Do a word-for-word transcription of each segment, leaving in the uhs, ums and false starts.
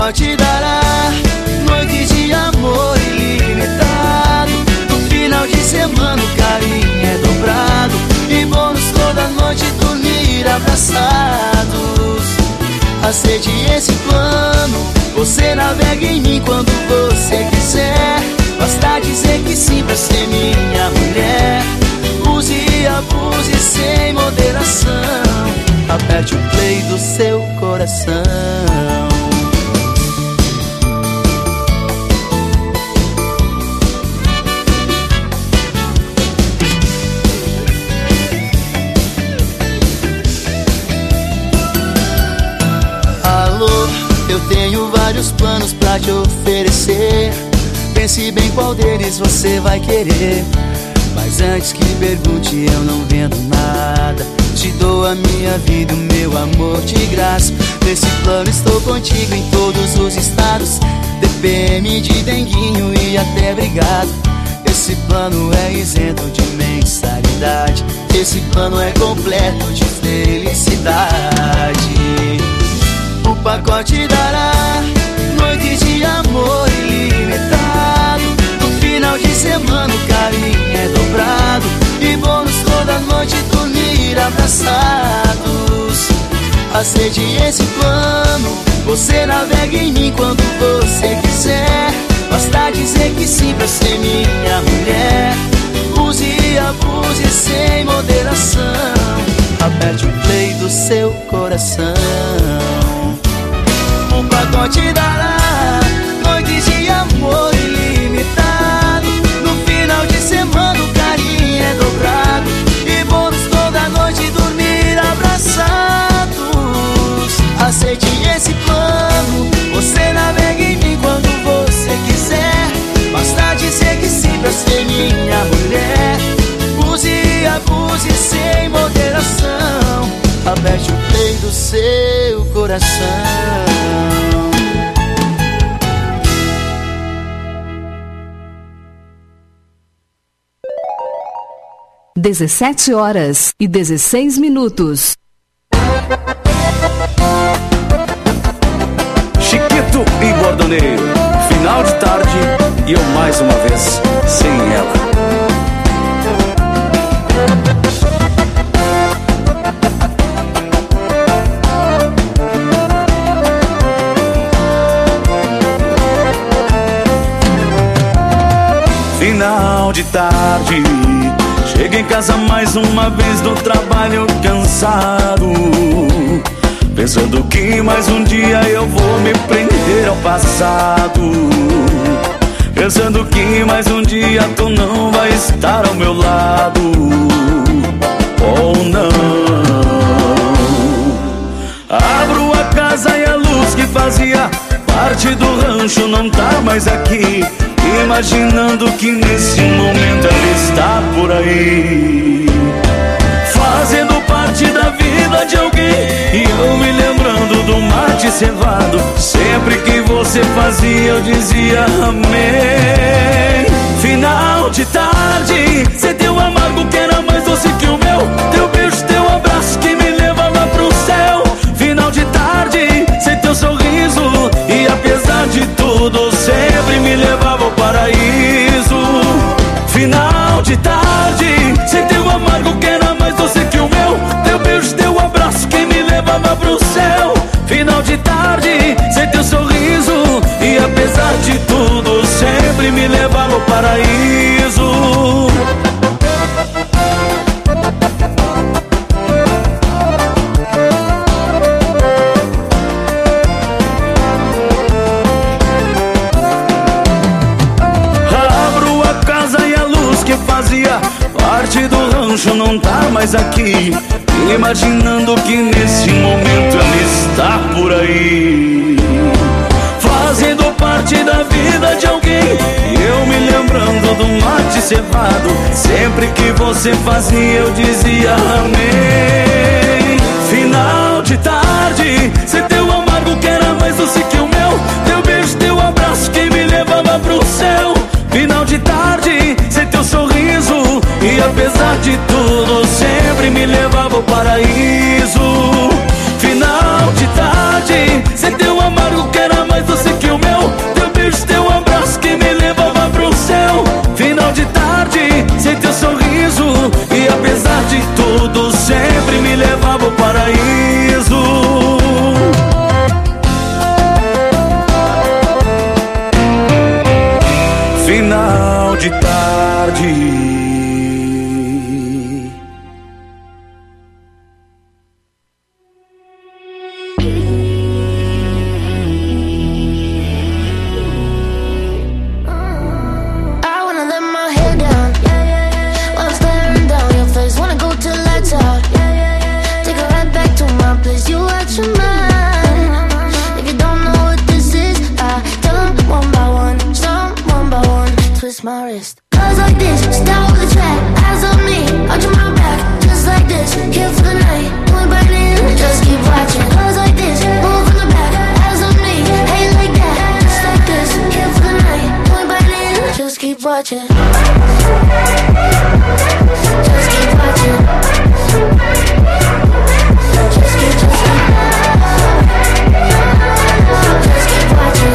te dará noites de amor ilimitado. No final de semana o carinho é dobrado e bônus toda noite dormir abraçados. Aceite esse plano, você navega em mim quando você quiser. Basta dizer que sim pra ser minha mulher. Use e abuse sem moderação. Aperte o play do seu coração. Eu tenho vários planos pra te oferecer. Pense bem qual deles você vai querer. Mas antes que pergunte, eu não vendo nada. Te dou a minha vida, o meu amor de graça. Nesse plano estou contigo em todos os estados. D P M de denguinho e até brigado. Esse plano é isento de mensalidade. Esse plano é completo de felicidade. O pacote dará noites de amor ilimitado. No final de semana o carinho é dobrado e bônus toda noite dormir abraçados. Aceite esse plano, você navega em mim quando você quiser. Basta dizer que sim pra ser minha mulher. Use e abuse sem moderação. Aperte o play do seu coração. O pacote dará noites de amor ilimitado. No final de semana o carinho é dobrado e bônus toda noite dormir abraçados. Aceite esse plano, você navega em mim quando você quiser. Basta dizer que sim pra ser minha mulher. Use e abuse sem moderação. Aperte o play do seu coração. dezessete horas e dezesseis minutos. Chiquito e Bordoneiro, final de tarde e eu mais uma vez sem ela. Final de tarde, chego em casa mais uma vez do trabalho cansado, pensando que mais um dia eu vou me prender ao passado, pensando que mais um dia tu não vai estar ao meu lado, ou não. Abro a casa e a luz que fazia parte do rancho não tá mais aqui, imaginando que nesse momento ela está por aí, fazendo parte da vida de alguém. E eu me lembrando do mate cevado, sempre que você fazia eu dizia amém. Final de tarde, cê deu amargo que era mais doce que o meu, teu beijo, teu abraço que me levava pro céu. Final de tarde, cê teu sorriso, e apesar de tudo sempre me levava ao paraíso. Final de tarde, cê teu amargo que era mais doce que o meu, teu beijo, teu abraço que me levava pro céu. Final de tarde, cê teu sorriso, e apesar de tudo sempre me levava ao paraíso. Parte do rancho não tá mais aqui, imaginando que nesse momento ela está por aí, fazendo parte da vida de alguém. E eu me lembrando do mate cevado, sempre que você fazia eu dizia amém. Final de tarde, cê teu amargo que era mais doce que o meu, teu beijo, teu abraço que me levava pro céu. Final de tarde, cê teu sorriso, e apesar de tudo sempre me levava ao paraíso. Final de tarde, cê teu amargo que era mais doce final de tarde. My wrist. Cause like this, start with the track, eyes on me, arch my back, just like this, here for the night, doing burning, just keep watching. Cause like this, move from the back, eyes on me, hey like that, just like this, here for the night, doing burning, just keep watching. Just keep watching. Just keep, just keep. Just keep watching.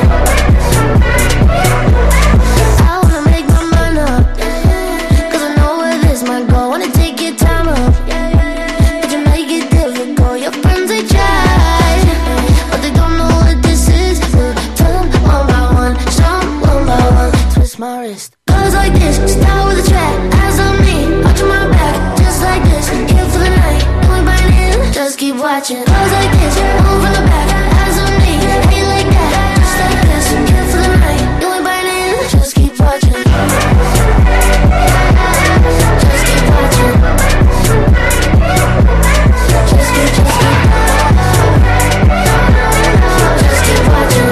Cause like this, start with the track, eyes on me, arch my back, just like this, here for the night, doing burning, just keep watching. Cause like this, move from the back, eyes on me, hey like that, just like this, here for the night, doing burning, just keep watching. Just keep watching. Just keep, just keep. Just keep watching.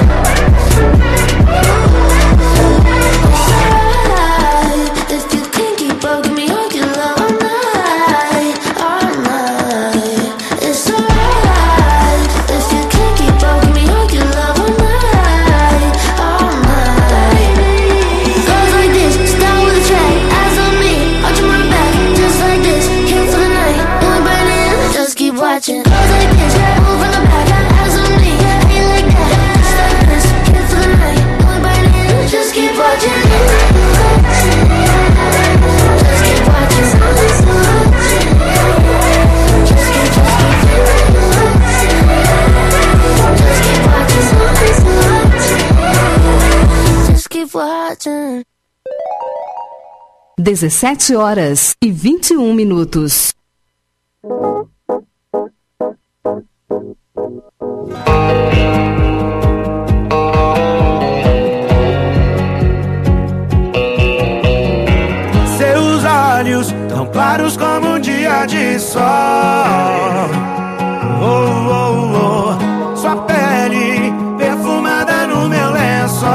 dezessete horas e vinte e um minutos. Seus olhos tão claros como um dia de sol. Oh, oh, oh. Sua pele perfumada no meu lençol.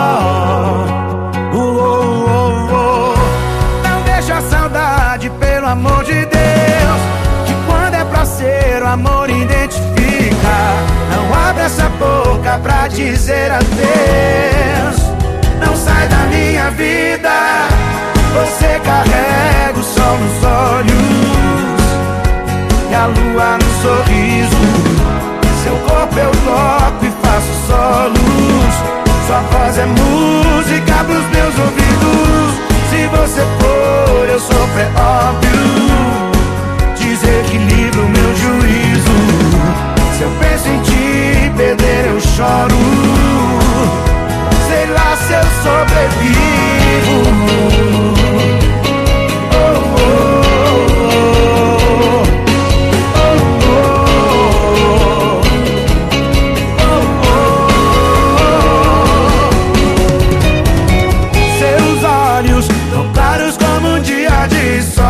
Pelo amor de Deus, que quando é pra ser o amor identifica. Não abre essa boca pra dizer adeus. Não sai da minha vida. Você carrega o sol nos olhos e a lua no sorriso. Seu corpo eu toco e faço solos. Sua voz é música pros meus ouvidos. Se você for, eu sofro, é óbvio. Desequilibro meu juízo. Se eu penso em te perder, eu choro. Sei lá se eu sobrevivo. De sol,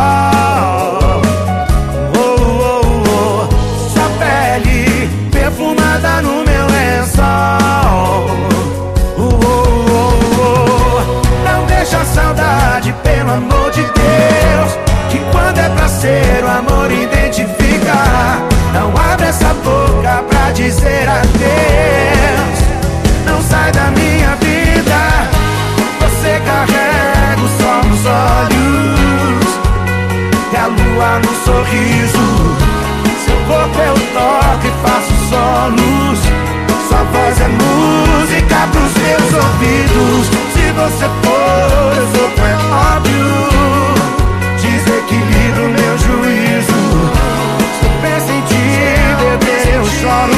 oh, oh, oh. Sua pele perfumada no meu lençol, oh, oh, oh. Não deixa a saudade, pelo amor de Deus, que quando é pra ser o amor identifica. Não abre essa boca pra dizer adeus. Não sai da minha vida. Você carrega o sol nos olhos e a lua no sorriso. Seu corpo eu toco e faço solos. Sua voz é música pros meus ouvidos. Se você for, eu sou, é óbvio. Desequilibro meu juízo. Se eu penso em te beber, eu choro.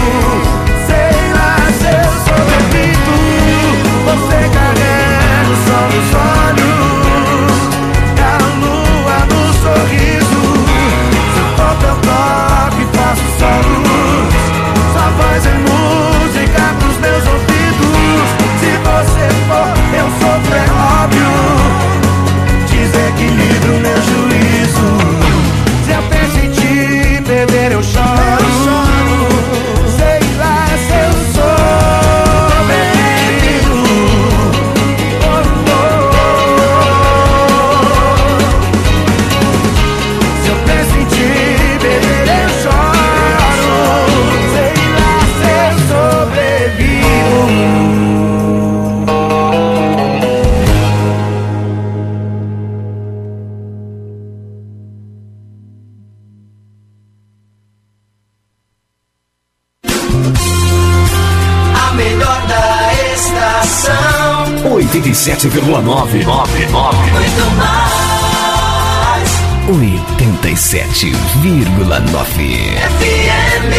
Sei lá se eu sobrevivo. Você carrega o sol oitenta e sete vírgula nove. Muito mais. oitenta e sete vírgula nove. F M.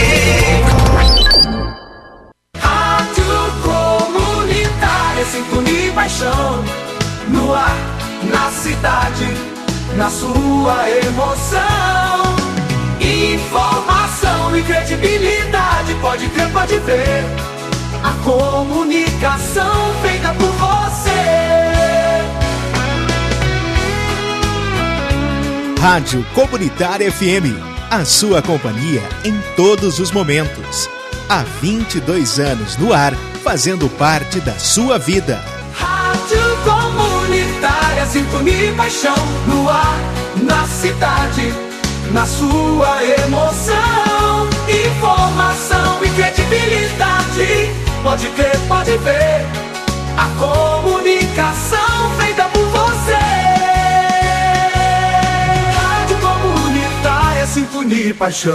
Rádio Comunitária, sintonia e paixão. No ar, na cidade, na sua emoção. Informação e credibilidade, pode crer, pode ver. A comunicação feita por você. Rádio Comunitária F M, a sua companhia em todos os momentos. Há vinte e dois anos no ar, fazendo parte da sua vida. Rádio Comunitária, sintonia e paixão. No ar, na cidade, na sua emoção. Informação e credibilidade, pode crer, pode ver. A comunicação feita por você. Rádio Comunitária, sintonia e paixão.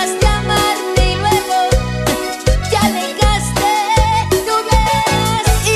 Y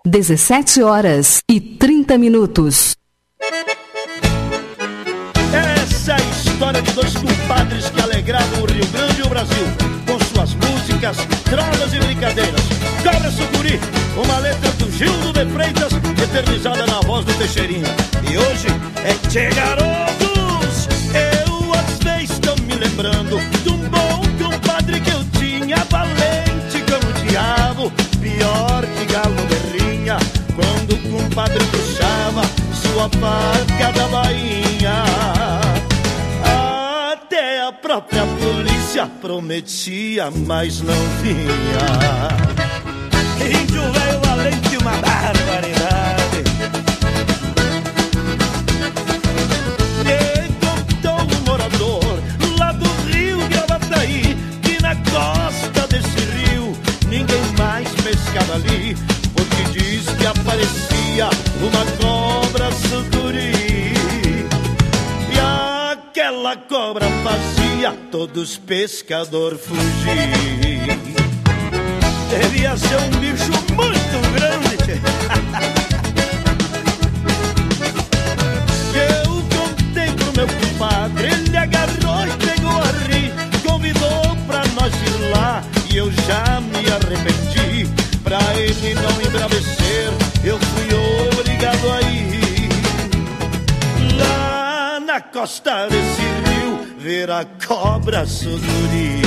dezessete horas e trinta minutos. Essa é a história de dois compadres que alegravam o Rio Grande e o Brasil com suas músicas, trovas e brincadeiras. Cobra Sucuri, uma letra do Gildo de Freitas, eternizada na voz do Teixeirinha. E hoje é Tchê Garotos. Eu às vezes estou me lembrando de um bom compadre que eu tinha, valente como o diabo, pior que galo berrinha, quando o compadre puxava sua faca da bainha. Até a própria polícia prometia, mas não vinha. Índio velho valente, uma barbaridade. Me contou um morador lá do Rio Gravataí que na costa desse rio ninguém mais pescava ali, porque diz que aparecia uma cobra sucuri. E aquela cobra fazia todos os pescadores fugir. Devia ser um bicho muito grande. Eu contei pro meu compadre, ele agarrou e pegou a rir, convidou pra nós ir lá e eu já me arrependi. Pra ele não embravecer, eu fui obrigado a ir lá na costa desse rio ver a cobra sucuri.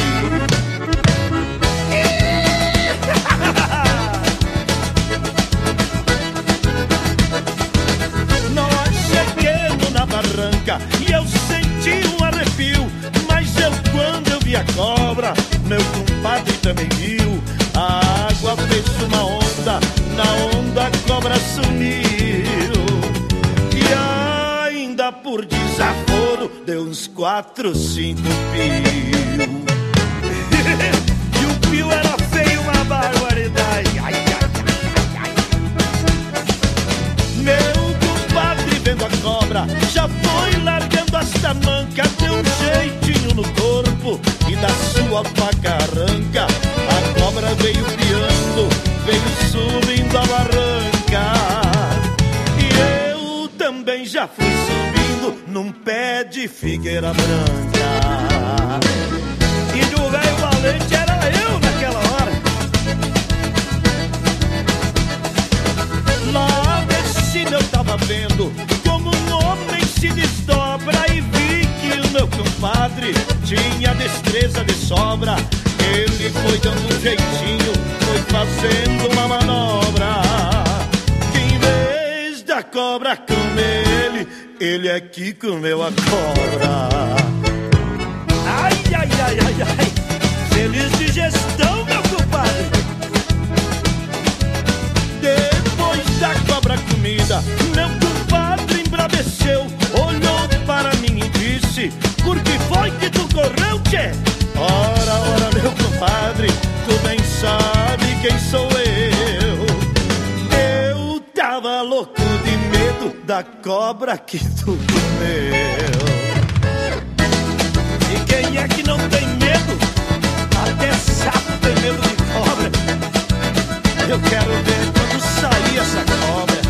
Nós chegamos na barranca e eu senti um arrepio, mas eu quando eu vi a cobra, meu compadre também viu. A água fez uma onda, na onda a cobra sumiu. E ainda por desaforo deu uns quatro, cinco pio. E o pio era feio, uma barbaridade. Ai, ai, ai, ai. Meu compadre vendo a cobra já foi largando as tamancas, deu um jeitinho no corpo e da sua faca arranca. A cobra veio piando, veio subindo a barranca. E eu também já fui subindo num pé de figueira branca. E do velho valente era eu naquela hora. Lá desse eu tava vendo como um homem se desdobra e vi que o meu compadre tinha destreza de sobra. Ele foi dando um jeitinho, foi fazendo uma manobra, que em vez da cobra comer ele, ele é que comeu a cobra. Ai, ai, ai, ai, ai, feliz digestão, meu compadre. Depois da cobra comida, meu compadre embraveceu, olhou para mim e disse: por que foi que tu correu, tchê? Ora, ora, meu compadre, tu bem sabe quem sou eu. Eu tava louco de medo da cobra que tu comeu. E quem é que não tem medo? Até sapo tem medo de cobra. Eu quero ver quando sair essa cobra.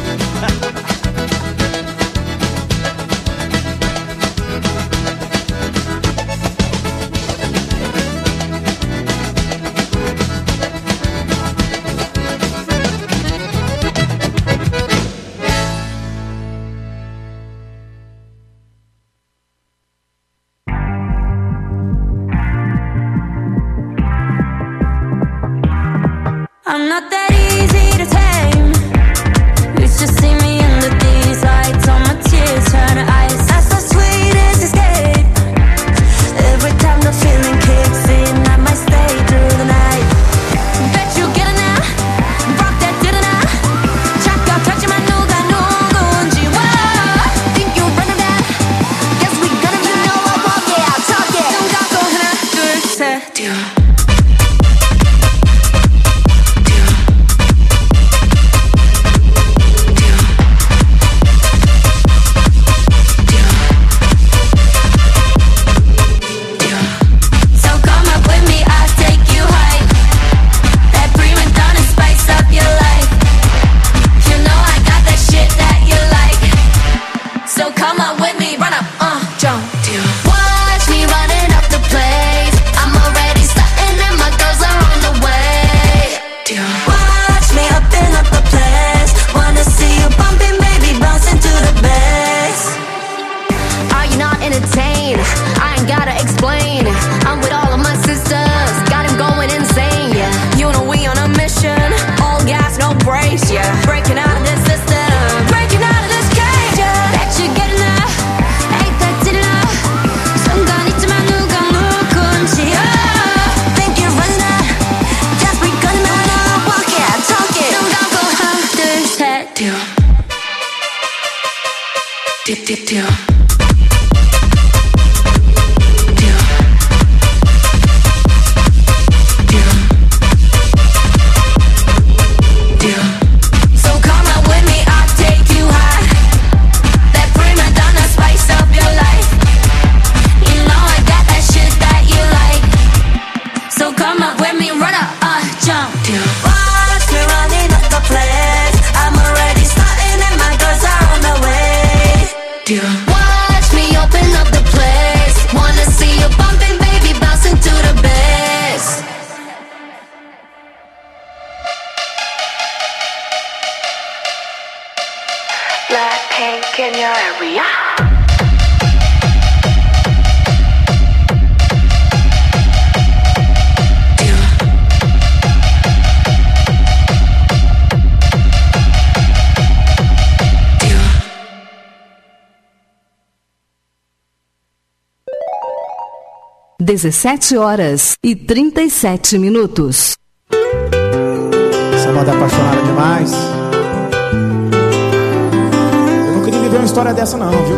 I'm not that easy to tame. You should see me under these lights. All my tears turn to ice. That's the sweetest escape. Every time the feeling kicks in, I might stay through the night. Bet you get it now. Rock that didn't I? 착각하지 마 누가 누군지. Whoa. Think you run it down. Guess we gonna you know I walk it out. Talk it. 눈 감고 하나 둘 셋. breaking out of this system, breaking out of this cage. Yeah. Bet you get enough, ain't that enough? 순간 있지만 누가 누군지 oh. Think you're running out, just begun to walk it, talk it. 눈 감고 하나 둘 셋 듀오 듀듀듀오 Watch me open up the place. Wanna see you bumping, baby, bouncing to the bass. Blackpink in your area. dezessete horas e trinta e sete minutos. Essa moda apaixonada demais. Eu não queria viver uma história dessa não, viu?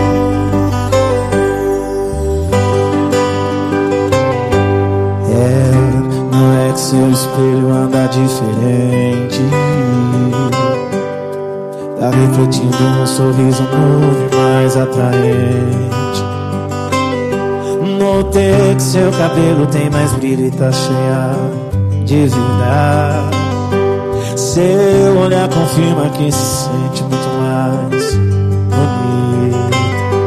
É, não é que seu espelho anda diferente. Tá refletindo um sorriso novo e mais atraente. Notei que seu cabelo tem mais brilho e tá cheia de vida. Seu olhar confirma que se sente muito mais bonito.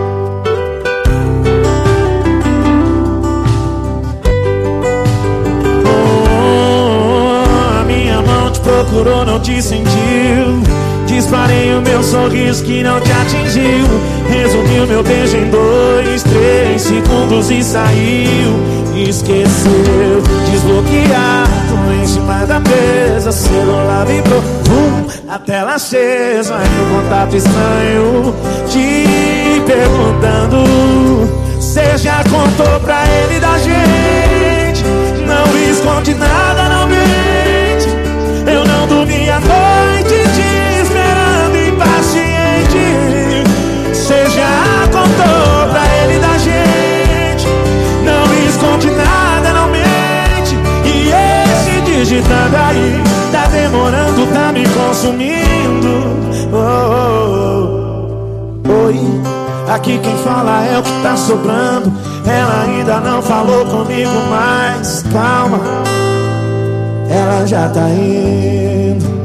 Oh, a minha mão te procurou, não te sentiu. Disparei o meu sorriso que não te atingiu. Resumi o meu beijo em dois, três segundos e saiu. Esqueceu, desbloqueado em cima da mesa. Celular vibrou, vum, a tela acesa. E um contato estranho te perguntando. Cê já contou pra ele da gente? Não esconde nada, não mente. Eu não dormi a noite te esperando impaciente. Cê já contou pra ele da gente? Não esconde nada, não mente. E esse digitando aí tá demorando, tá me consumindo. Oh, oh, oh. Oi, aqui quem fala é o que tá sobrando. Ela ainda não falou comigo, mas calma, ela já tá indo.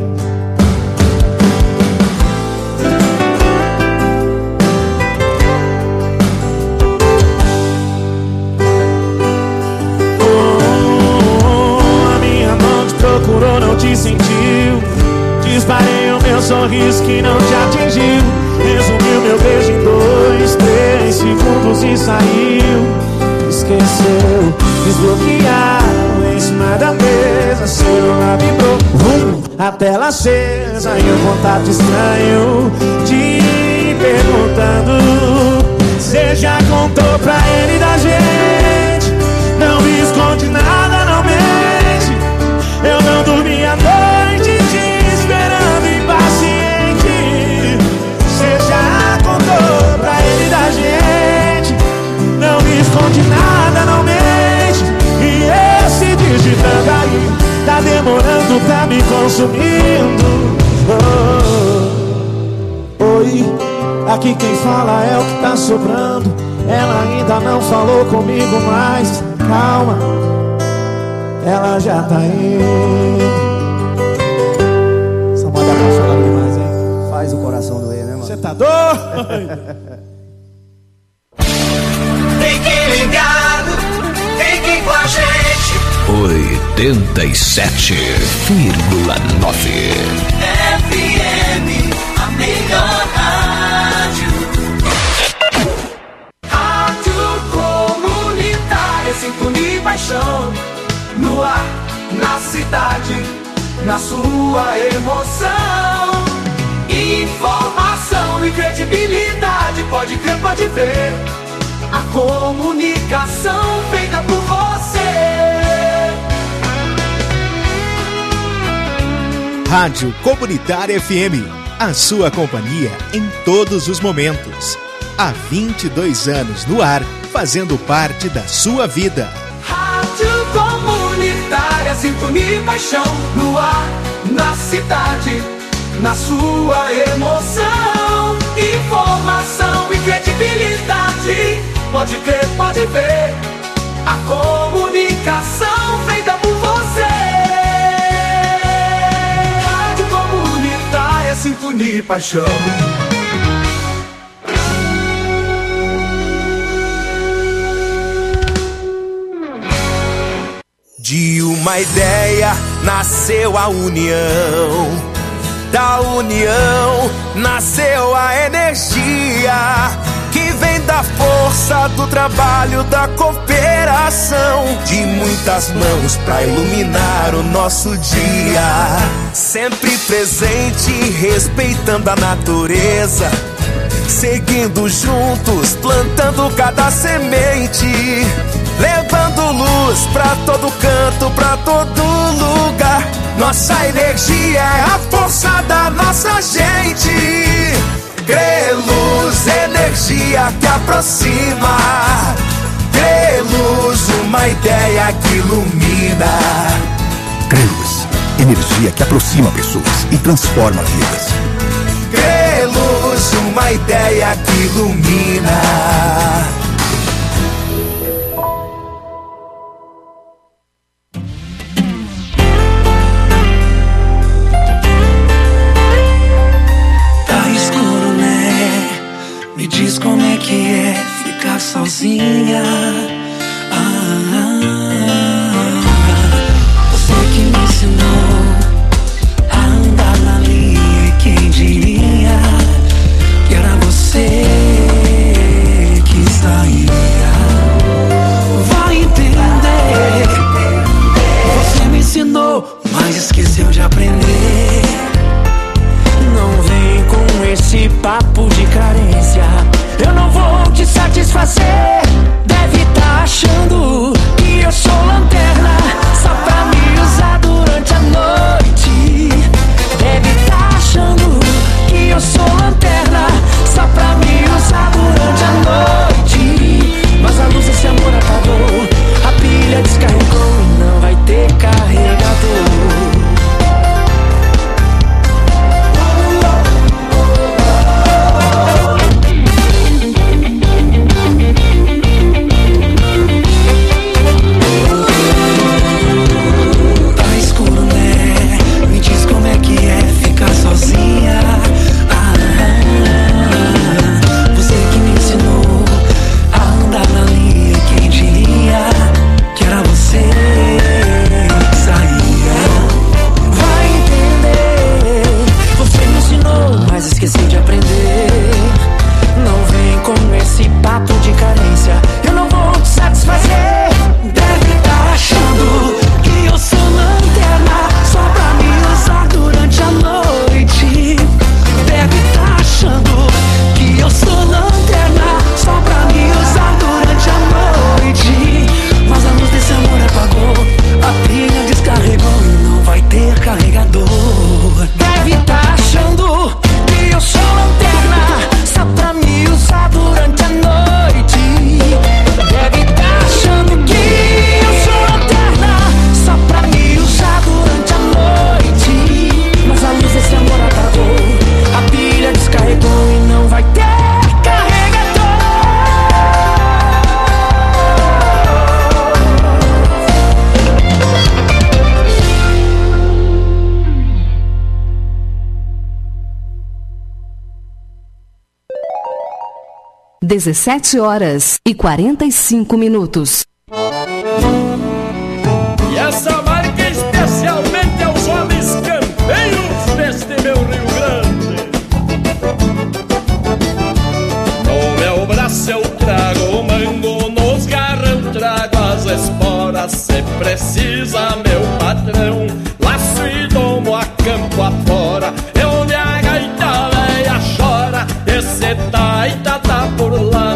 Procurou, não te sentiu. Disparei o meu sorriso que não te atingiu. Resumiu meu beijo em dois, três segundos e saiu. Esqueceu, desbloqueado em cima da mesa. Celular vibrou, vum, a tela acesa. E um contato estranho te perguntando. Cê já contou pra ele da gente? Não esconde nada, não mente. Eu não dormi a noite te esperando impaciente. Cê já contou pra ele da gente? Não me esconde nada, não mente. E esse digitando aí tá demorando, tá me consumindo. Oh, oi, aqui quem fala é o que tá sobrando. Ela ainda não falou comigo, mas calma, ela já tá indo. Essa moda apaixonada demais, hein? Faz o coração doer, né, mano? Você tá doido? Fique ligado, fique com a gente. oitenta e sete vírgula nove F M, a melhor rádio. Rádio comunitária, sintonia e paixão. No ar, na cidade, na sua emoção. pode ver a comunicação feita por você. Rádio Comunitária F M, a sua companhia em todos os momentos. Há vinte e dois anos no ar, fazendo parte da sua vida. Rádio Comunitária, sintonia e paixão no ar, na cidade, na sua emoção. Informação e credibilidade, pode crer, pode ver, a comunicação feita por você. Rádio Comunitária, sintonia e paixão. De uma ideia nasceu a união, da união nasceu a energia, que vem da força do trabalho, da cooperação, de muitas mãos pra iluminar o nosso dia. Sempre presente, respeitando a natureza, seguindo juntos, plantando cada semente, levando luz pra todo canto, pra todo lugar. Nossa energia é a força da nossa gente. Creluz, energia que aproxima. Creluz, uma ideia que ilumina. Creluz, energia que aproxima pessoas e transforma vidas. Creluz, uma ideia que ilumina. Me diz como é que é ficar sozinha. Ah, ah, ah. Você que me ensinou a andar na linha, e quem diria que era você que saía. Vai entender, você me ensinou, mas esqueceu de aprender. Não vem com esse papo de carência, eu não vou te satisfazer. Deve tá achando que eu sou lanterna, só pra me usar durante a noite. Deve tá achando que eu sou lanterna, só pra me usar durante a noite. Mas a luz desse amor apagou, a pilha descarregou e não vai ter carregador. Sozinha, ah, ah, você que me ensinou a andar na linha, quem diria que era você que saía. Vai entender, você me ensinou, mas esqueci de aprender. Não vem com esse papo de carência, eu não vou te satisfazer. Deve estar achando que eu sou lanterna, só pra me usar durante a noite. Deve tá achando que eu sou lanterna, só pra me usar durante a noite. Mas a luz desse amor apagou, a pilha descarregou e não vai ter carregador. Deve tá achando que eu sou lanterna, só pra me usar durante a noite. Deve tá achando que eu sou lanterna, só pra me usar durante a noite. Mas a luz desse amor apagou, a pilha descarregou e não vai ter carregador. dezessete horas e quarenta e cinco minutos. E essa marca especialmente aos homens campeiros deste meu Rio Grande. No meu braço eu trago o mango, nos garrão trago as esporas. Se precisa, meu patrão, laço e domo a campo afora. É onde a gaita velha chora, esse taita tá por lá.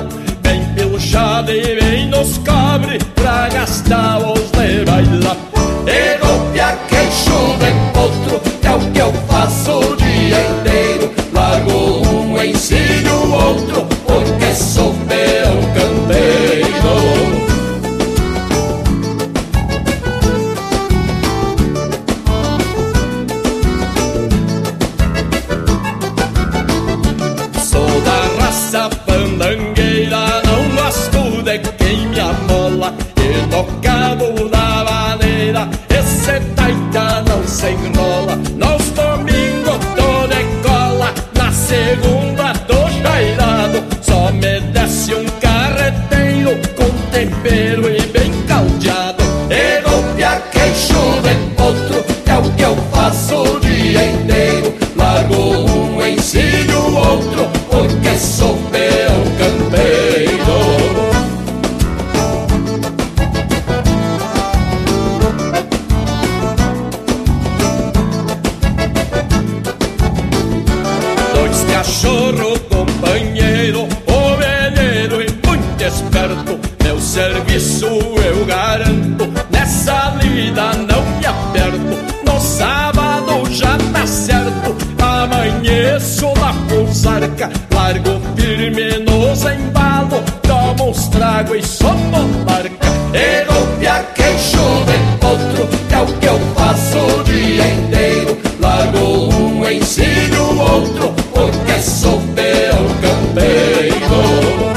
cachorro companheiro, ovelheiro e muito esperto. Meu serviço eu garanto, nessa lida não me aperto. No sábado já tá certo, amanheço na Pousarca, largo firme nos embalo, tomo uns trago e sou monarca. E golpea queixo de potro, é o que eu faço o dia inteiro. Largo um, ensino o outro, porque sou peão campeiro.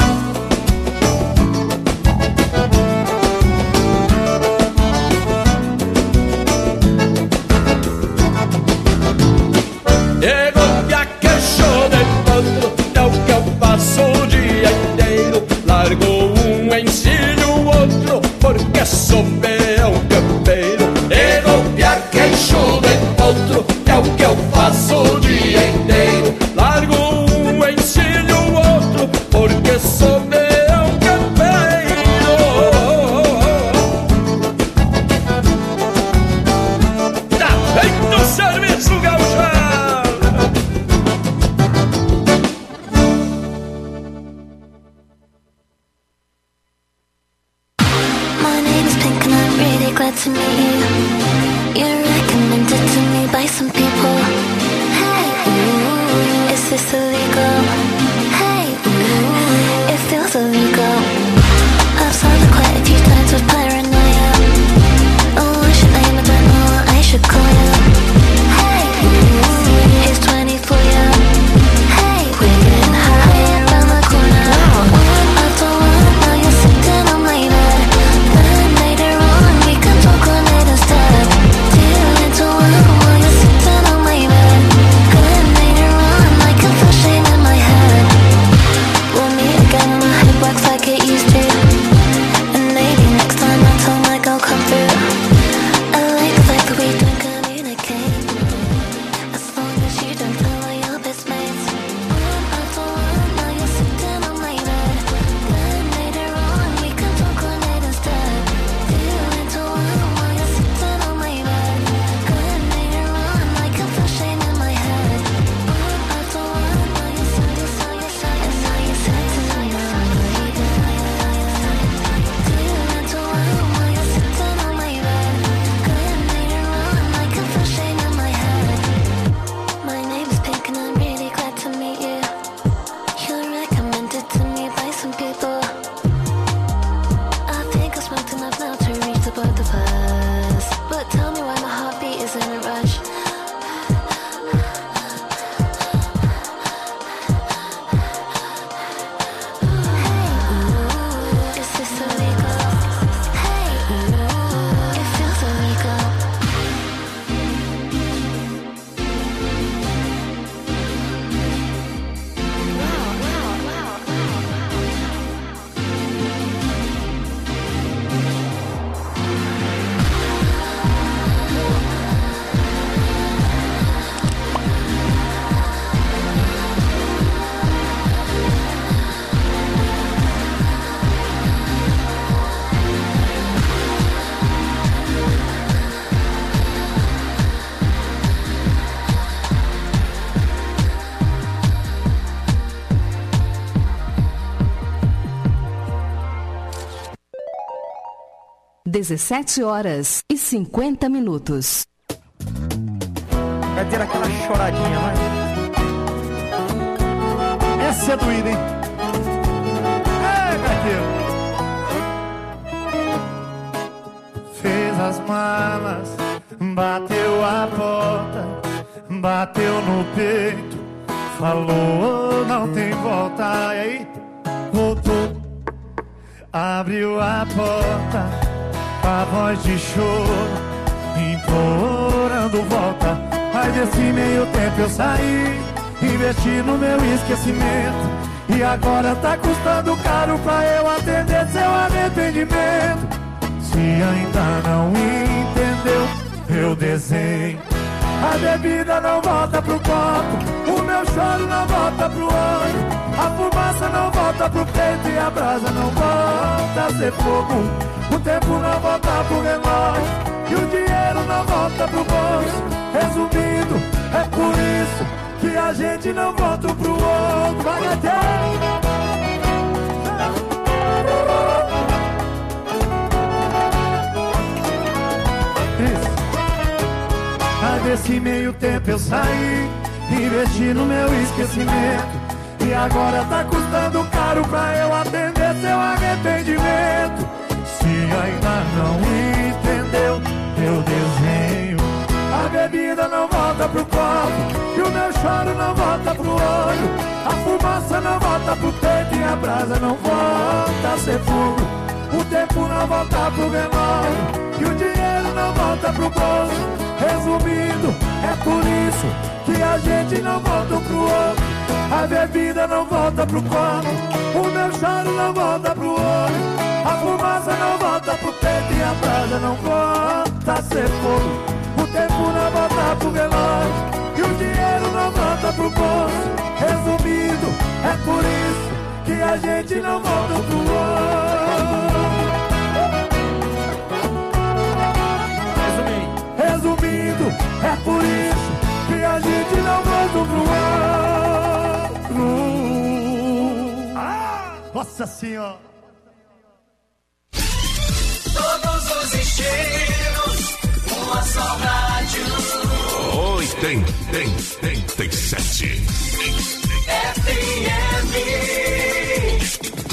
Largo um, ensino o outro, porque sou peão campeiro. E golpear queixo de outro é o que eu faço o dia inteiro. Largo um, ensino o outro, porque sou peão campeiro. Tá feito o serviço, gauchão! Glad to meet you. You're recommended to me by some people. Hey, ooh, is this illegal? Hey, ooh, it feels illegal. I've saw it quite a few times with paranoia. Oh, I should name it, don't know what I should call you. Hey, ooh, it's twenty for you. Hey, we're getting high around the corner. One after one, now you're sitting on my bed. Then later on, we can talk on it instead. Two into one while you're sitting on my bed. Then later on, I can feel shame in my head. We'll meet again when my head works like it used to. And maybe next time I'll tell my girl come through. I like the fact that we don't communicate. As long as you don't tell all your best mates. One after one, now you're sitting on my bed. Then later on, we can talk on it instead. Two into one while you're sitting on my bed. Then later on, I can feel shame in my head. One after one, now you're sitting, so you're sitting, so you're sitting on my bed. Two into one while you're sitting on my bed. Then later on, I can feel shame in my head. My name is Pink and I'm really glad to meet you. You're recommended to me by some people. I think I smoked enough now to reach the both of us. But tell me why my heartbeat is in a rush. Hey, is this illegal? Hey, it feels illegal. dezessete horas e cinquenta minutos. Vai ter aquela choradinha, vai. Essa é doída, hein? É, Caqueiro. Fez as malas, bateu a porta, bateu no peito, falou não tem volta. E aí, voltou, abriu a porta, com a voz de choro, implorando volta. Mas desse meio tempo eu saí, investi no meu esquecimento, e agora tá custando caro pra eu atender seu arrependimento. Se ainda não entendeu meu desenho, a bebida não volta pro copo, o meu choro não volta pro olho, a fumaça não volta pro peito e a brasa não volta a ser fogo. O tempo não volta pro relógio e o dinheiro não volta pro bolso. Resumindo, é por isso que a gente não volta um pro outro. Vai, Gateiro! Desse meio tempo eu saí, investi no meu esquecimento, e agora tá custando caro pra eu atender seu arrependimento. Se ainda não entendeu meu desenho, a bebida não volta pro copo, e o meu choro não volta pro olho, a fumaça não volta pro peito, e a brasa não volta a ser fogo, o tempo não volta pro velório, e o dinheiro não volta pro bolso. Resumindo, é por isso que a gente não volta um pro outro. A bebida não volta pro copo, o meu choro não volta pro olho, a fumaça não volta pro peito, e a brasa não volta a ser fogo, o tempo não volta pro velório, e o dinheiro não volta pro bolso. Resumindo, é por isso que a gente não volta um pro outro. Resumindo, é por isso que a gente não volta um pro outro. Ah, nossa senhora! Todos os estilos, uma só rádio. oitenta e sete F M.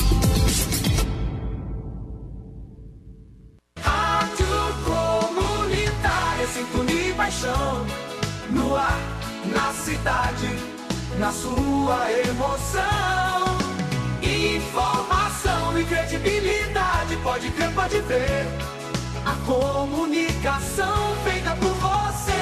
Sintonia e paixão, no ar, na cidade, na sua emoção. Informação e credibilidade, pode crer, pode ver. A comunicação feita por você.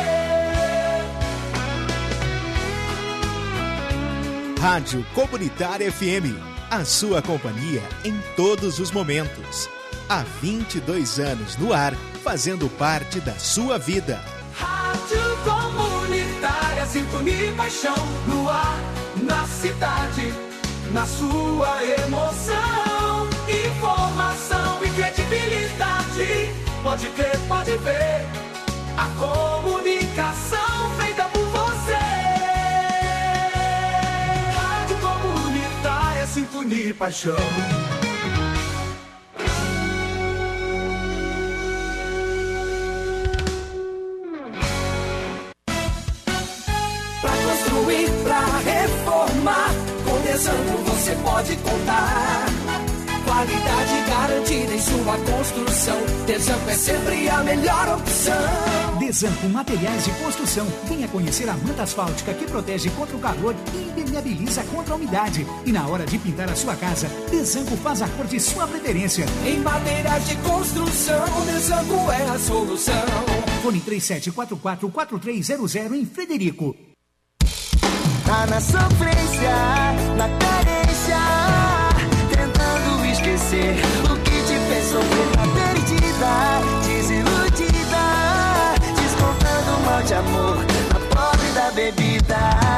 Rádio Comunitária F M, a sua companhia em todos os momentos. Há vinte e dois anos no ar, fazendo parte da sua vida. Rádio Comunitária, sintonia e paixão, no ar, na cidade, na sua emoção. Informação e credibilidade, pode crer, pode ver. A comunicação feita por você. Rádio Comunitária, sintonia e paixão. Reformar, com Desanco você pode contar. Qualidade garantida em sua construção. Desanco é sempre a melhor opção. Desanco Materiais de Construção. Venha conhecer a manta asfáltica que protege contra o calor e impermeabiliza contra a umidade. E na hora de pintar a sua casa, Desanco faz a cor de sua preferência. Em materiais de construção, Desanco é a solução. Fone três sete quatro quatro, quatro três zero zero em Frederico. Tá na sofrência, na carência, tentando esquecer o que te fez sofrer. Tá perdida, desiludida, descontando mal de amor na pobre da bebida.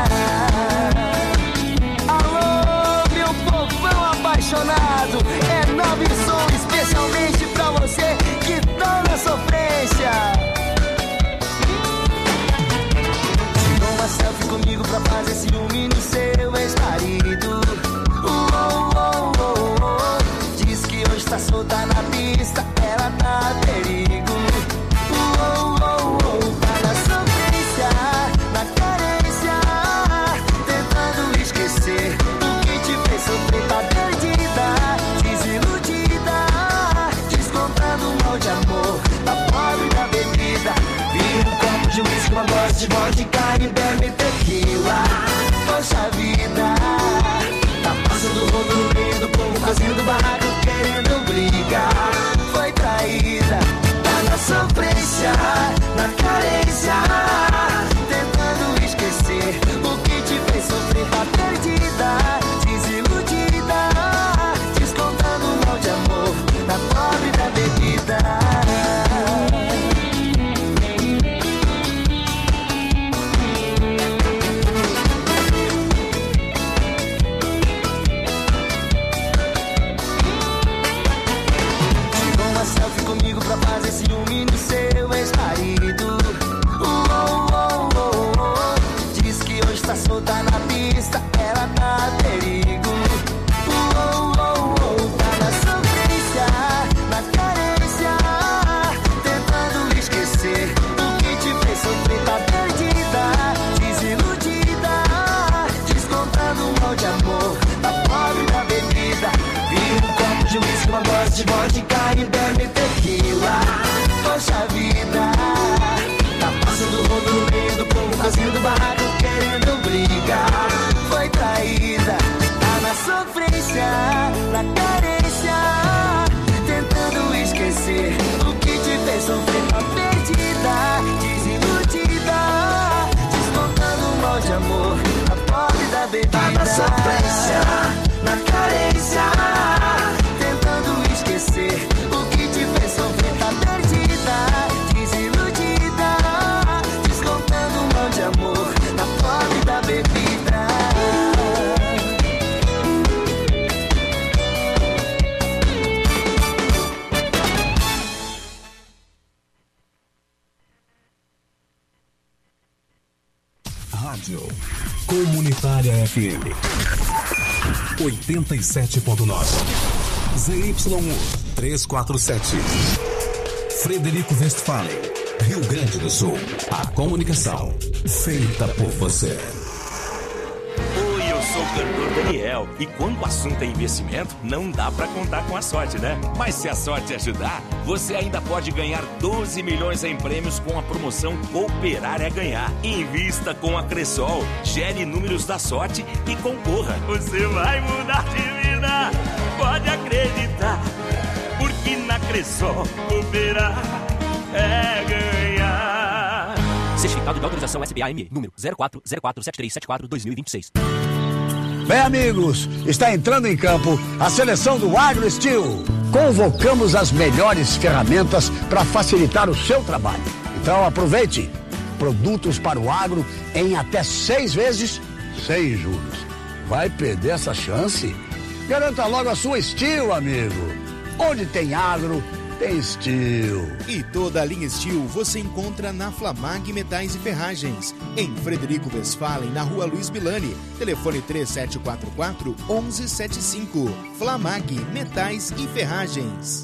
Alô, meu povão apaixonado, é Nove Som especialmente pra você que tá na sofrência. Uma selfie comigo pra fazer ciúme no seu ex-marido. Oh, oh, oh, oh. Diz que hoje tá solta na pista, ela tá a perigo. Oh, oh, oh. Tá na sofrência, na carência, tentando esquecer o que te fez sofrer. Tá perdida, desiludida, descontando mal de amor da pobre da bebida. Vira um copo de uísque, uma dose de vodka e bebe tequila. Poxa sofrência, na carência, tentando esquecer o que te fez sofrer. Tá perdida, desiludida, descontando um mal de amor na pobre da bebida. Rádio Comunitária F M oitenta e sete ponto nove, Z Y U trezentos e quarenta e sete, Frederico Westphalen, Rio Grande do Sul. A comunicação feita por você. Oi, eu sou o cantor Daniel e quando o assunto é investimento, não dá pra contar com a sorte, né? Mas se a sorte ajudar, você ainda pode ganhar doze milhões em prêmios com a promoção Cooperar é Ganhar. Invista com a Cressol, gere números da sorte e concorra. Você vai mudar de vida, pode acreditar, porque na Cressol cooperar é ganhar. Certificado de autorização S B A M, número zero quatro zero quatro sete três sete quatro dois mil e vinte e seis. Bem, amigos, está entrando em campo a seleção do AgroSteel. Convocamos as melhores ferramentas para facilitar o seu trabalho. Então aproveite. Produtos para o agro em até seis vezes sem juros. Vai perder essa chance? Garanta logo a sua Steel, amigo. Onde tem agro, tem Steel. E toda a linha Steel você encontra na Flamag Metais e Ferragens, em Frederico Westphalen, na rua Luiz Milani. Telefone três sete quatro quatro, um um sete cinco. Flamag Metais e Ferragens.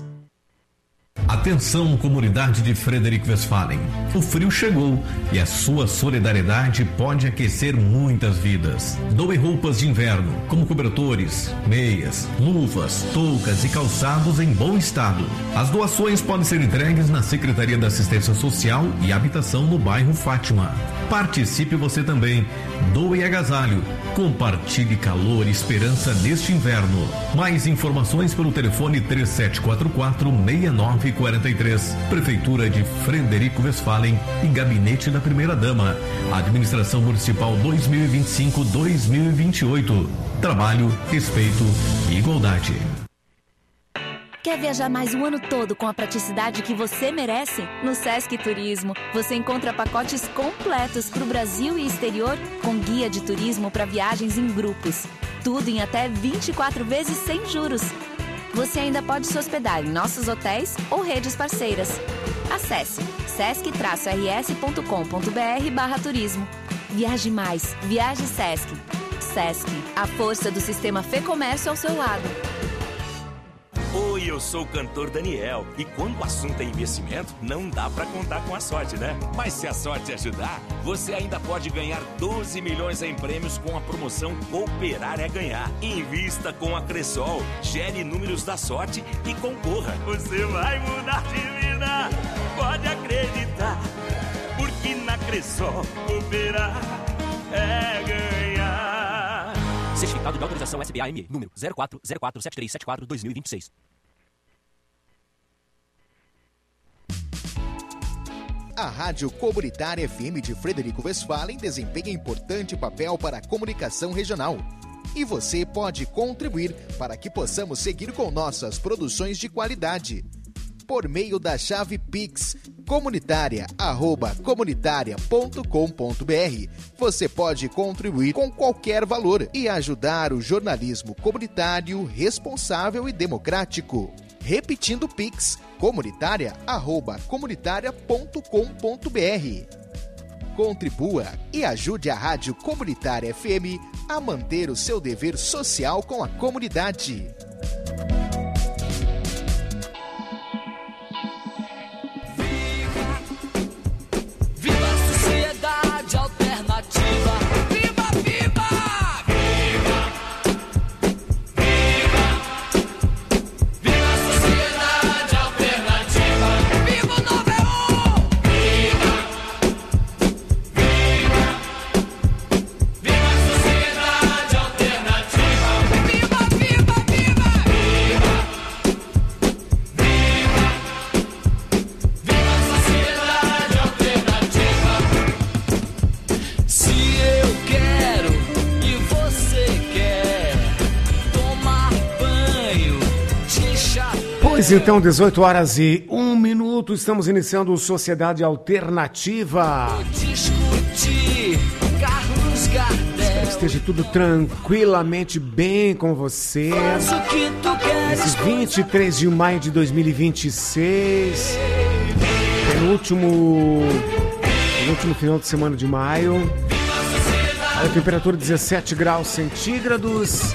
Atenção, comunidade de Frederico Westphalen. O frio chegou e a sua solidariedade pode aquecer muitas vidas. Doe roupas de inverno, como cobertores, meias, luvas, toucas e calçados em bom estado. As doações podem ser entregues na Secretaria da Assistência Social e Habitação no bairro Fátima. Participe você também. Doe agasalho. Compartilhe calor e esperança neste inverno. Mais informações pelo telefone três sete quatro quatro, seis nove quatro três. Prefeitura de Frederico Westphalen e Gabinete da Primeira Dama. Administração Municipal dois mil e vinte e cinco a dois mil e vinte e oito. Trabalho, respeito e igualdade. Quer viajar mais o ano todo com a praticidade que você merece? No Sesc Turismo, você encontra pacotes completos para o Brasil e exterior, com guia de turismo para viagens em grupos. Tudo em até vinte e quatro vezes sem juros. Você ainda pode se hospedar em nossos hotéis ou redes parceiras. Acesse sesc r s ponto com ponto b r barra turismo. Viaje mais, viaje Sesc. Sesc, a força do sistema Fê Comércio ao seu lado. Oi, eu sou o cantor Daniel e quando o assunto é investimento, não dá pra contar com a sorte, né? Mas se a sorte ajudar, você ainda pode ganhar doze milhões em prêmios com a promoção Cooperar é Ganhar. Invista com a Cressol, gere números da sorte e concorra. Você vai mudar de vida, pode acreditar, porque na Cressol cooperar é ganhar. Certificado de autorização S B A M, número zero quatro zero quatro sete três sete quatro dois mil e vinte e seis. A Rádio Comunitária F M de Frederico Westphalen desempenha importante papel para a comunicação regional. E você pode contribuir para que possamos seguir com nossas produções de qualidade. Por meio da chave Pix, comunitária arroba comunitária ponto com ponto b r. Você pode contribuir com qualquer valor e ajudar o jornalismo comunitário responsável e democrático. Repetindo Pix, comunitária arroba comunitária ponto com ponto b r. Contribua e ajude a Rádio Comunitária F M a manter o seu dever social com a comunidade. Viva a sociedade alternativa! Viva, viva! Viva! Viva! Viva a sociedade alternativa! Viva o nove um! Viva! Viva! Viva a sociedade alternativa! Viva, viva, viva! Pois então, dezoito horas e um minuto, estamos iniciando o Sociedade Alternativa. Discutir, Carlos Gardel. Esteja tudo tranquilamente bem com você. Faz o que tu queres. Esse vinte e três de maio de dois mil e vinte e seis, penúltimo, penúltimo final de semana de maio. A temperatura dezessete graus centígrados.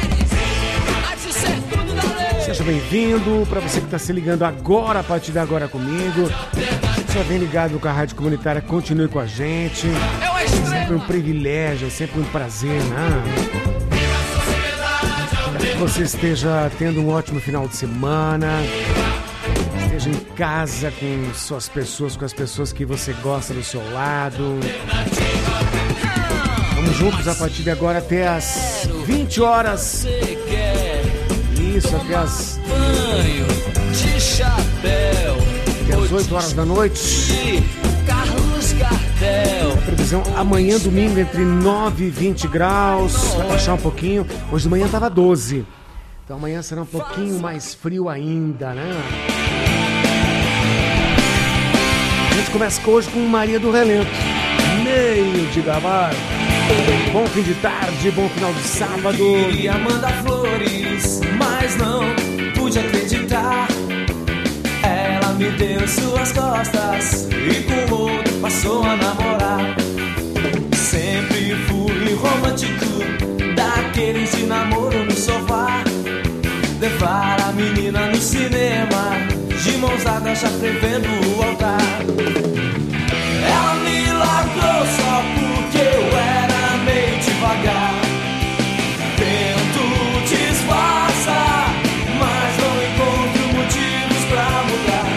Seja bem-vindo, para você que está se ligando agora, a partir de agora comigo. Já vem ligado com a Rádio Comunitária, continue com a gente. É sempre um privilégio, é sempre um prazer, né? Que você esteja tendo um ótimo final de semana, esteja em casa com suas pessoas, com as pessoas que você gosta do seu lado. Vamos juntos a partir de agora até as vinte horas. Isso, até as... Banho de chapéu. Até as oito horas da noite. Carlos Gardel. A previsão amanhã, domingo, entre nove e vinte graus. Vai baixar um pouquinho. Hoje de manhã estava doze. Então amanhã será um pouquinho mais frio ainda, né? A gente começa hoje com Maria do Relento. Meio de gabar. Bom fim de tarde, bom final de sábado. Queria mandar flores, mas não pude acreditar. Ela me deu suas costas e com outro passou a namorar. Sempre fui romântico, daqueles de namoro no sofá. Levar a menina no cinema, de mãos dadas já prevendo o altar. Ela me largou só porque eu era meio devagar. Tento disfarçar, mas não encontro motivos pra mudar.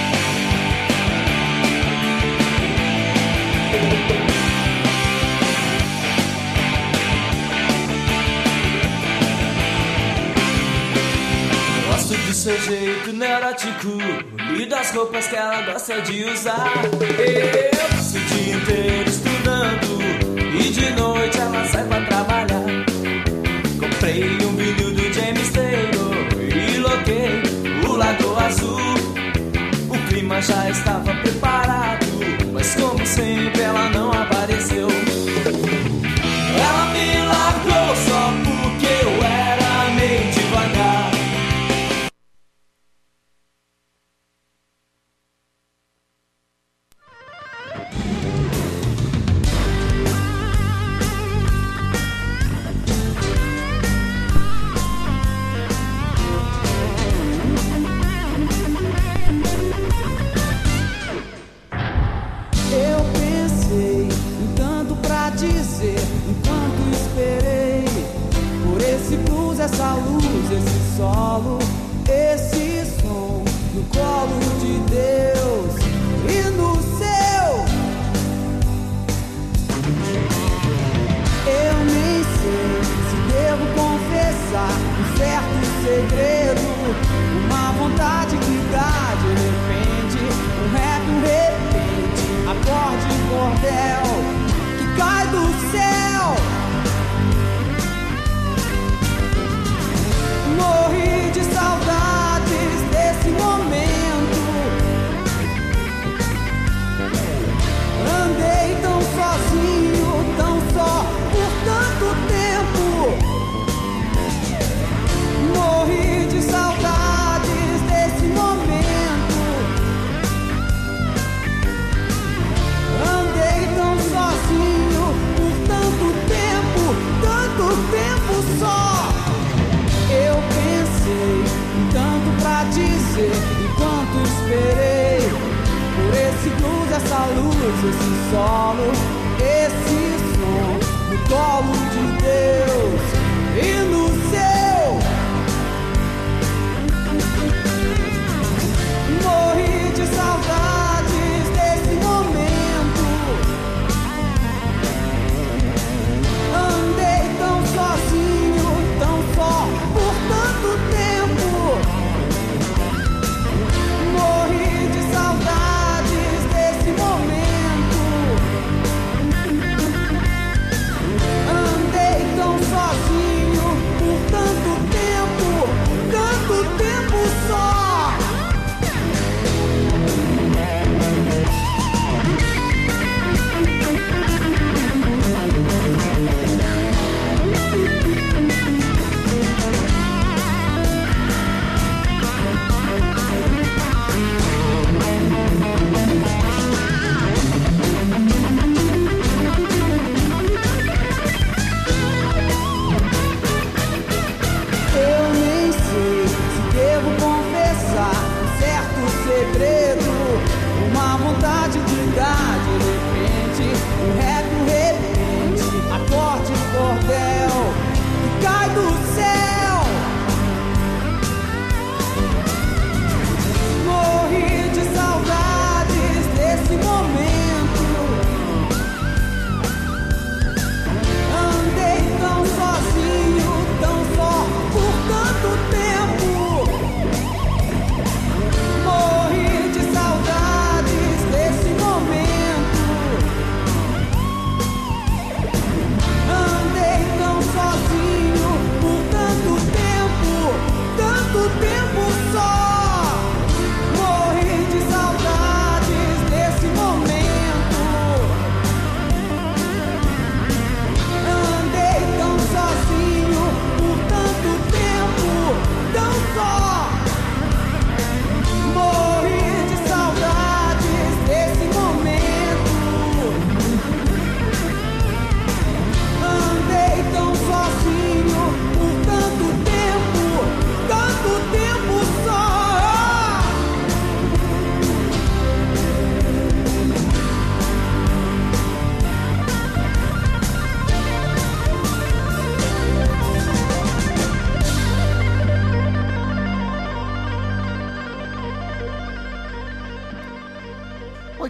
Gosto do seu jeito neurótico e das roupas que ela gosta de usar. Eu passo o dia inteiro estudando e de noite ela sai pra trabalhar. Comprei um vinil do James Taylor e loquei o Lago Azul. O clima já estava preparado, mas como sempre ela não apareceu. Ela me largou só porque eu era meio devagar. Essa luz, esse solo, esse som no colo de Deus e no seu. Eu nem sei se devo confessar um certo segredo, uma vontade que dá de repente, um rap, um repente, acorde, cordel que cai do céu. Morri de saudades desse momento. Andei tão sozinho, tão só por tanto tempo. Morri de saudades desse momento. Andei tão sozinho por tanto tempo, tanto tempo só. Eu pensei em tanto pra dizer, enquanto esperei por esse blues, essa luz, esse solo, esse som no colo de Deus e no seu. Morri de saudades desse momento. Andei tão sozinho, tão só por tanto tempo. Morri de saudades desse momento. Andei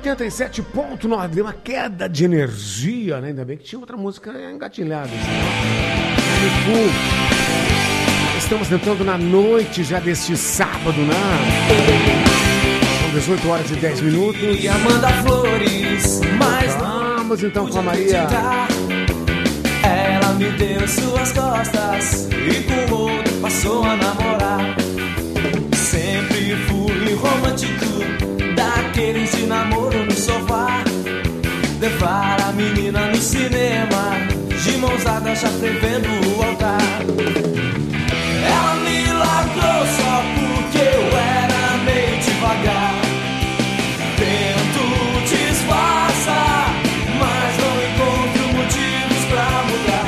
oitenta e sete ponto nove, deu uma queda de energia, né? Ainda bem que tinha outra música engatilhada. Assim. Estamos entrando na noite já deste sábado, né? São dezoito horas e dez minutos. E Amanda Flores, mas não. Vamos então com a Maria. Ela me deu suas costas e com outro passou a namorar. Sempre fui romântico, daqueles de namoro no sofá. Levar a menina no cinema, de mãos dadas já prevendo o altar. Ela me largou só porque eu era meio devagar. Tento disfarçar, mas não encontro motivos pra mudar.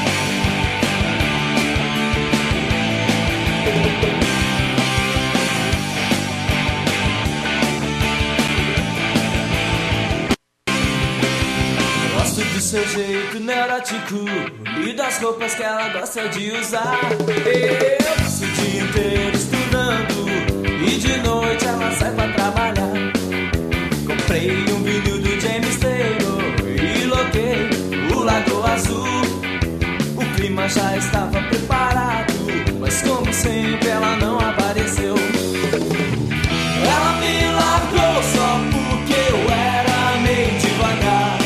Gosto do seu jeito neurótico e das roupas que ela gosta de usar. Eu passo o dia inteiro estudando e de noite ela sai pra trabalhar. Comprei um vinil do James Taylor e loquei o Lago Azul. O clima já estava preparado, mas como sempre ela não apareceu. Ela me largou só porque eu era meio devagar.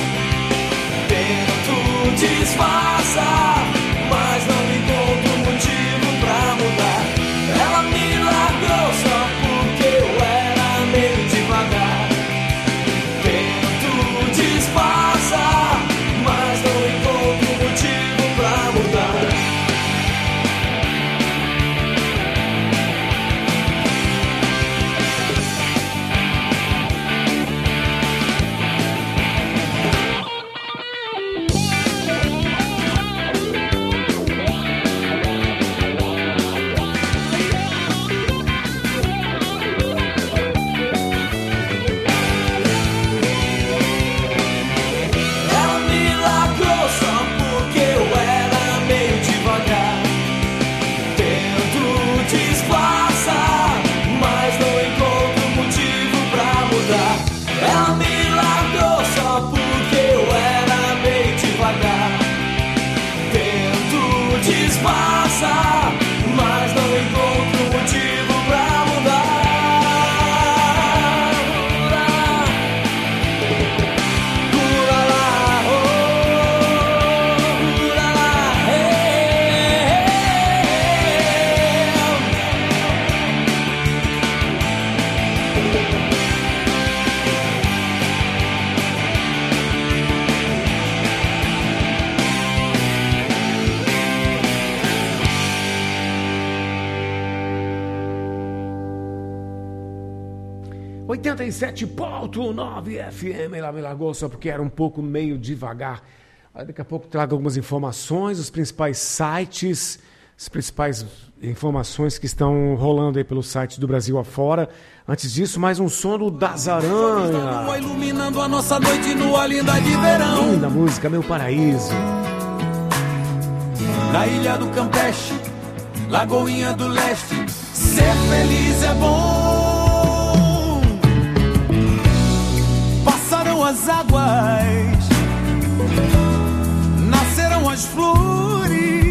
Tento disfarçar, mas não encontro motivo pra mudar. Ela me largou só porque eu era meio devagar. Tento disfarçar, mas não encontro motivo pra mudar. Ela me largou só porque eu era meio devagar. Tento disfarçar, mas não encontro motivo pra mudar. Ela me largou só porque eu era meio devagar. Tento disfarçar, mas não encontro motivo pra mudar. Uralá, oh, uralá, hey, oitenta e sete ponto nove F M, ela me largou só porque era um pouco meio devagar. Aí daqui a pouco trago algumas informações, os principais sites, as principais informações que estão rolando aí pelo site do Brasil afora. Antes disso, mais um som do Das Aranha. Iluminando a nossa noite nua linda de verão. Linda música, Meu Paraíso. Na ilha do Campeche, Lagoinha do Leste, ser feliz é bom. Passaram as águas, nasceram as flores,